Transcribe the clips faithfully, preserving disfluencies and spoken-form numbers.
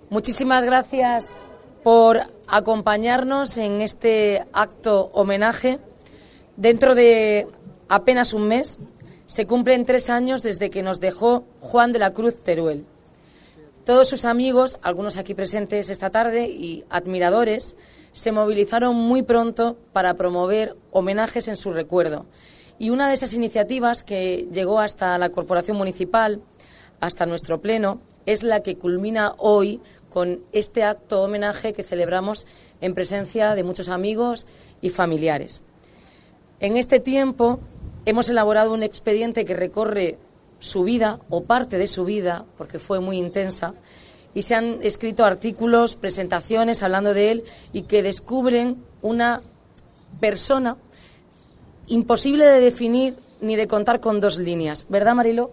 Muchísimas gracias por acompañarnos en este acto homenaje. Dentro de apenas un mes se cumplen tres años desde que nos dejó Juan de la Cruz Teruel. Todos sus amigos, algunos aquí presentes esta tarde y admiradores, se movilizaron muy pronto para promover homenajes en su recuerdo. Y una de esas iniciativas que llegó hasta la Corporación Municipal, hasta nuestro pleno, es la que culmina hoy con este acto homenaje que celebramos en presencia de muchos amigos y familiares. En este tiempo hemos elaborado un expediente que recorre su vida o parte de su vida, porque fue muy intensa, y se han escrito artículos, presentaciones hablando de él y que descubren una persona imposible de definir ni de contar con dos líneas. ¿Verdad, Mariló?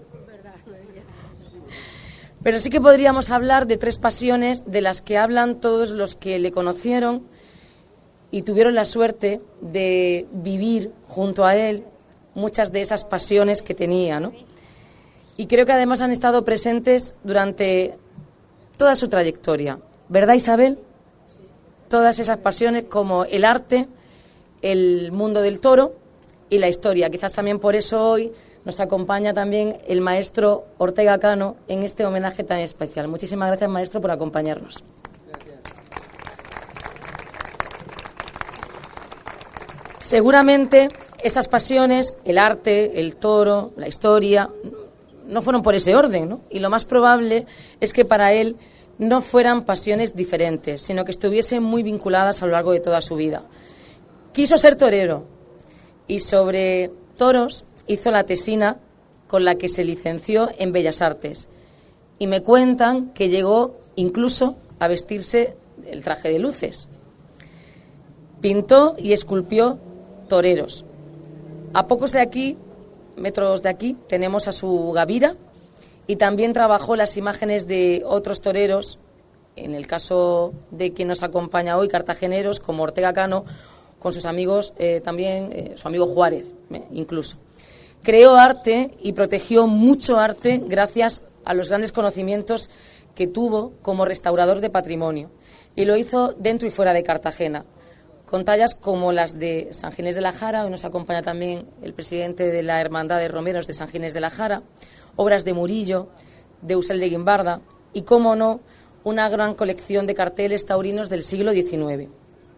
Pero sí que podríamos hablar de tres pasiones de las que hablan todos los que le conocieron y tuvieron la suerte de vivir junto a él muchas de esas pasiones que tenía, ¿no? Y creo que además han estado presentes durante toda su trayectoria. ¿Verdad, Isabel? Todas esas pasiones como el arte, el mundo del toro y la historia. Quizás también por eso hoy nos acompaña también el maestro Ortega Cano en este homenaje tan especial. Muchísimas gracias, maestro, por acompañarnos. Gracias. Seguramente esas pasiones, el arte, el toro, la historia, no fueron por ese orden, ¿no? Y lo más probable es que para él no fueran pasiones diferentes, sino que estuviesen muy vinculadas a lo largo de toda su vida. Quiso ser torero y sobre toros hizo la tesina con la que se licenció en Bellas Artes. Y me cuentan que llegó incluso a vestirse el traje de luces. Pintó y esculpió toreros. A pocos de aquí, metros de aquí, tenemos a su Gavira y también trabajó las imágenes de otros toreros, en el caso de quien nos acompaña hoy, cartageneros, como Ortega Cano, con sus amigos, eh, también eh, su amigo Juárez, eh, incluso. Creó arte y protegió mucho arte gracias a los grandes conocimientos que tuvo como restaurador de patrimonio. Y lo hizo dentro y fuera de Cartagena, con tallas como las de San Ginés de la Jara. Hoy nos acompaña también el presidente de la Hermandad de Romeros de San Ginés de la Jara, obras de Murillo, de Eusel de Guimbarda y, cómo no, una gran colección de carteles taurinos del siglo diecinueve.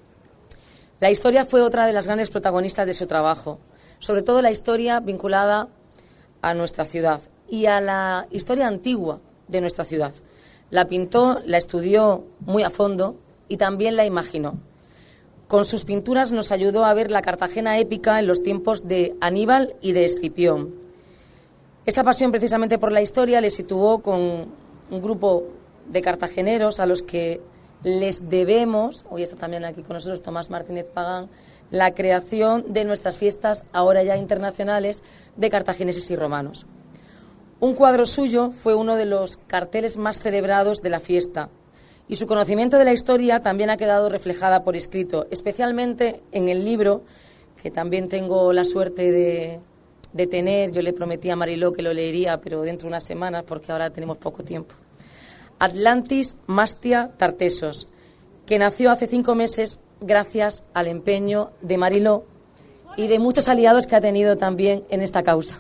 La historia fue otra de las grandes protagonistas de su trabajo, sobre todo la historia vinculada a nuestra ciudad y a la historia antigua de nuestra ciudad. La pintó, la estudió muy a fondo y también la imaginó. Con sus pinturas nos ayudó a ver la Cartagena épica en los tiempos de Aníbal y de Escipión. Esa pasión precisamente por la historia le situó con un grupo de cartageneros a los que les debemos, hoy está también aquí con nosotros Tomás Martínez Pagán, la creación de nuestras fiestas, ahora ya internacionales, de cartagineses y romanos. Un cuadro suyo fue uno de los carteles más celebrados de la fiesta y su conocimiento de la historia también ha quedado reflejada por escrito, especialmente en el libro que también tengo la suerte de, de tener. Yo le prometí a Mariló que lo leería, pero dentro de unas semanas, porque ahora tenemos poco tiempo. Atlantis Mastia Tartesos, que nació hace cinco meses gracias al empeño de Mariló y de muchos aliados que ha tenido también en esta causa.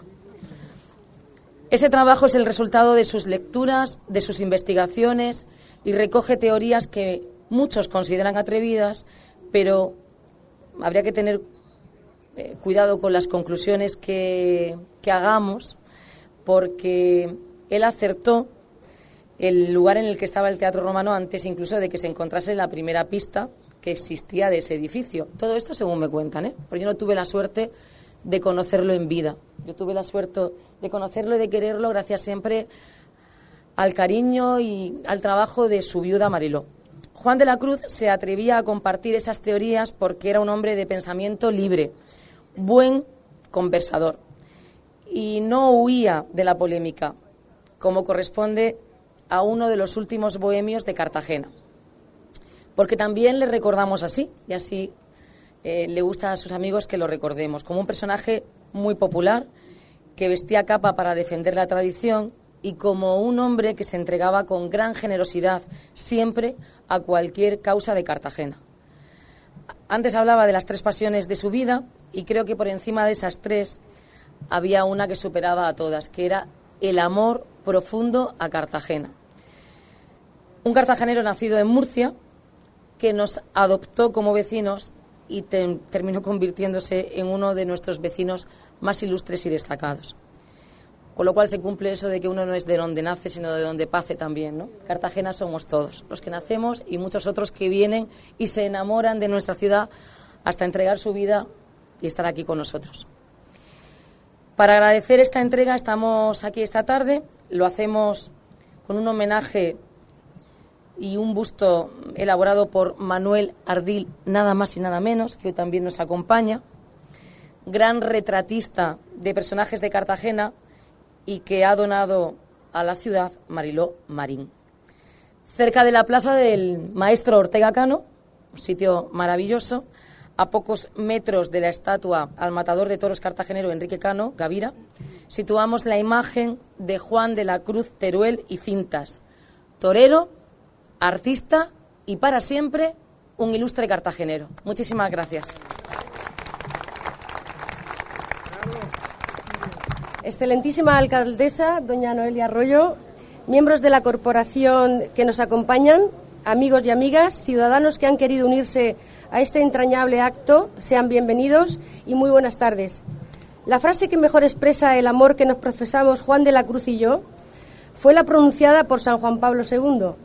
Ese trabajo es el resultado de sus lecturas, de sus investigaciones y recoge teorías que muchos consideran atrevidas, pero habría que tener eh, cuidado con las conclusiones que, que hagamos, porque él acertó el lugar en el que estaba el Teatro Romano antes incluso de que se encontrase la primera pista que existía de ese edificio. Todo esto según me cuentan, ¿eh? Porque yo no tuve la suerte de conocerlo en vida. Yo tuve la suerte de conocerlo y de quererlo gracias siempre al cariño y al trabajo de su viuda Mariló. Juan de la Cruz se atrevía a compartir esas teorías porque era un hombre de pensamiento libre, buen conversador, y no huía de la polémica, como corresponde a uno de los últimos bohemios de Cartagena. Porque también le recordamos así, y así eh, le gusta a sus amigos que lo recordemos, como un personaje muy popular, que vestía capa para defender la tradición y como un hombre que se entregaba con gran generosidad siempre a cualquier causa de Cartagena. Antes hablaba de las tres pasiones de su vida y creo que por encima de esas tres había una que superaba a todas, que era el amor profundo a Cartagena. Un cartagenero nacido en Murcia que nos adoptó como vecinos y te, terminó convirtiéndose en uno de nuestros vecinos más ilustres y destacados. Con lo cual se cumple eso de que uno no es de donde nace, sino de donde pase también, ¿no? Cartagena somos todos, los que nacemos y muchos otros que vienen y se enamoran de nuestra ciudad hasta entregar su vida y estar aquí con nosotros. Para agradecer esta entrega estamos aquí esta tarde, lo hacemos con un homenaje y un busto elaborado por Manuel Ardil, nada más y nada menos, que hoy también nos acompaña, gran retratista de personajes de Cartagena y que ha donado a la ciudad Mariló Marín. Cerca de la plaza del Maestro Ortega Cano, un sitio maravilloso, a pocos metros de la estatua al matador de toros cartagenero Enrique Cano, Gavira, situamos la imagen de Juan de la Cruz Teruel y Cintas, torero, artista y para siempre un ilustre cartagenero. Muchísimas gracias. Excelentísima alcaldesa, doña Noelia Arroyo, miembros de la corporación que nos acompañan, amigos y amigas, ciudadanos que han querido unirse a este entrañable acto, sean bienvenidos y muy buenas tardes. La frase que mejor expresa el amor que nos profesamos Juan de la Cruz y yo fue la pronunciada por San Juan Pablo segundo,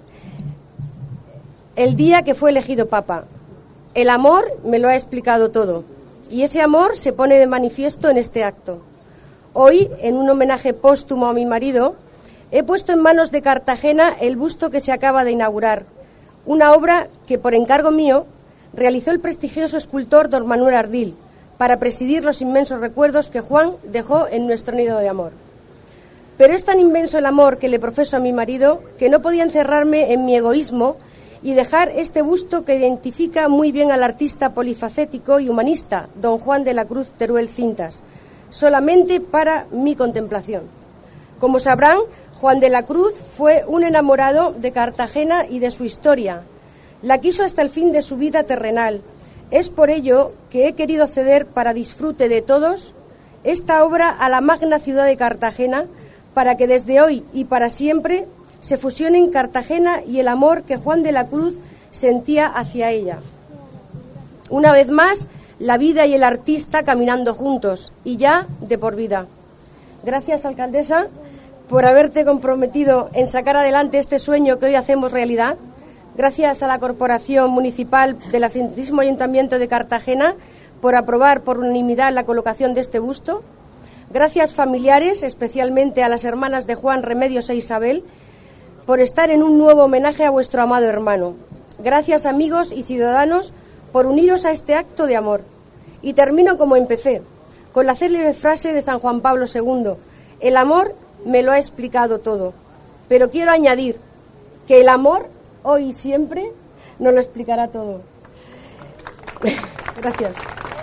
el día que fue elegido Papa. El amor me lo ha explicado todo y ese amor se pone de manifiesto en este acto. Hoy, en un homenaje póstumo a mi marido, he puesto en manos de Cartagena el busto que se acaba de inaugurar, una obra que, por encargo mío, realizó el prestigioso escultor don Manuel Ardil, para presidir los inmensos recuerdos que Juan dejó en nuestro nido de amor. Pero es tan inmenso el amor que le profeso a mi marido que no podía encerrarme en mi egoísmo y dejar este busto que identifica muy bien al artista polifacético y humanista, don Juan de la Cruz Teruel Cintas, solamente para mi contemplación. Como sabrán, Juan de la Cruz fue un enamorado de Cartagena y de su historia. La quiso hasta el fin de su vida terrenal. Es por ello que he querido ceder para disfrute de todos esta obra a la magna ciudad de Cartagena, para que desde hoy y para siempre se fusionen Cartagena y el amor que Juan de la Cruz sentía hacia ella. Una vez más, la vida y el artista caminando juntos, y ya de por vida. Gracias, alcaldesa, por haberte comprometido en sacar adelante este sueño que hoy hacemos realidad. Gracias a la Corporación Municipal del Centrísimo Ayuntamiento de Cartagena por aprobar por unanimidad la colocación de este busto. Gracias, familiares, especialmente a las hermanas de Juan, Remedios e Isabel, por estar en un nuevo homenaje a vuestro amado hermano. Gracias, amigos y ciudadanos, por uniros a este acto de amor. Y termino como empecé, con la célebre frase de San Juan Pablo segundo, el amor me lo ha explicado todo. Pero quiero añadir que el amor, hoy y siempre, nos lo explicará todo. Gracias.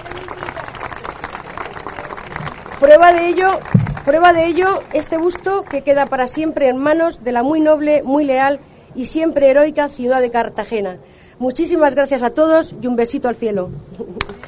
Prueba de ello, prueba de ello, este busto que queda para siempre en manos de la muy noble, muy leal y siempre heroica ciudad de Cartagena. Muchísimas gracias a todos y un besito al cielo.